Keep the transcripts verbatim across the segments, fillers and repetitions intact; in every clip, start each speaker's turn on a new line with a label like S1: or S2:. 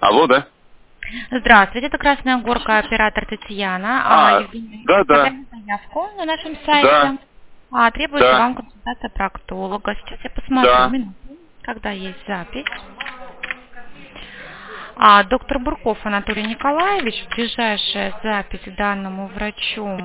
S1: Алло, да?
S2: Здравствуйте, это Красная Горка, оператор Татьяна.
S1: А,
S2: Евгений,
S1: да, да.
S2: оставляли заявку на нашем сайте.
S1: Да,
S2: А, требуется
S1: да,
S2: вам консультация проктолога. Сейчас я посмотрю,
S1: да.
S2: минуту, когда есть запись. А, доктор Бурков Анатолий Николаевич, ближайшая запись к данному врачу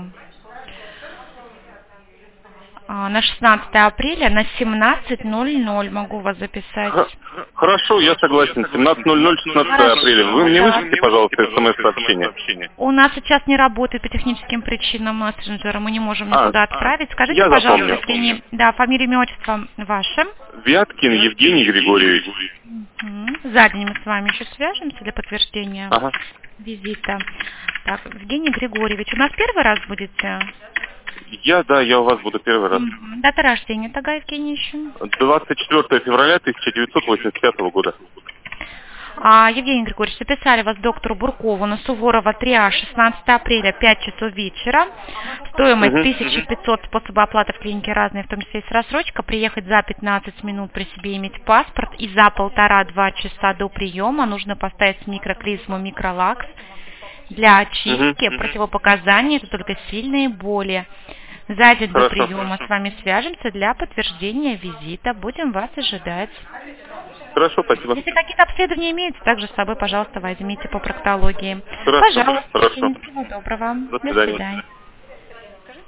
S2: а, на шестнадцатое апреля на семнадцать ноль ноль могу вас записать.
S1: Х- Хорошо, я согласен. семнадцать ноль ноль, шестнадцатое апреля. Вы мне
S2: Да.
S1: вышлите, пожалуйста, смс-сообщение.
S2: У нас сейчас не работает по техническим причинам мессенджера, мы не можем
S1: А,
S2: никуда отправить. Скажите,
S1: я
S2: пожалуйста,
S1: запомнил.
S2: если не... Да, фамилия, имя, отчество ваше.
S1: Вяткин Евгений Григорьевич.
S2: Мгм. За день мы с вами еще свяжемся для подтверждения
S1: Ага.
S2: визита. Так, Евгений Григорьевич, у нас первый раз будете?
S1: Я, да, я у вас буду первый раз.
S2: Мгм. Дата рождения тогда, Евгений, еще?
S1: двадцать четвёртое февраля тысяча девятьсот восемьдесят пятого года.
S2: А, Евгений Григорьевич, записали вас доктору Буркову на Суворова три А, шестнадцатое апреля, пять часов вечера. Стоимость
S1: Мгм.
S2: тысяча пятьсот, способы оплаты в клинике разные, в том числе есть рассрочка. Приехать за пятнадцать минут, при себе иметь паспорт. И за полтора-два часа до приема нужно поставить микроклизму микролакс. Для очистки
S1: Мгм.
S2: противопоказаний это только сильные боли. За день до
S1: Хорошо.
S2: приема с вами свяжемся для подтверждения визита. Будем вас ожидать.
S1: Хорошо, спасибо.
S2: Если какие-то обследования имеются, также с собой, пожалуйста, возьмите по проктологии.
S1: Хорошо,
S2: Пожалуйста,
S1: хорошо.
S2: всего доброго.
S1: До
S2: До
S1: свидания.
S2: свидания.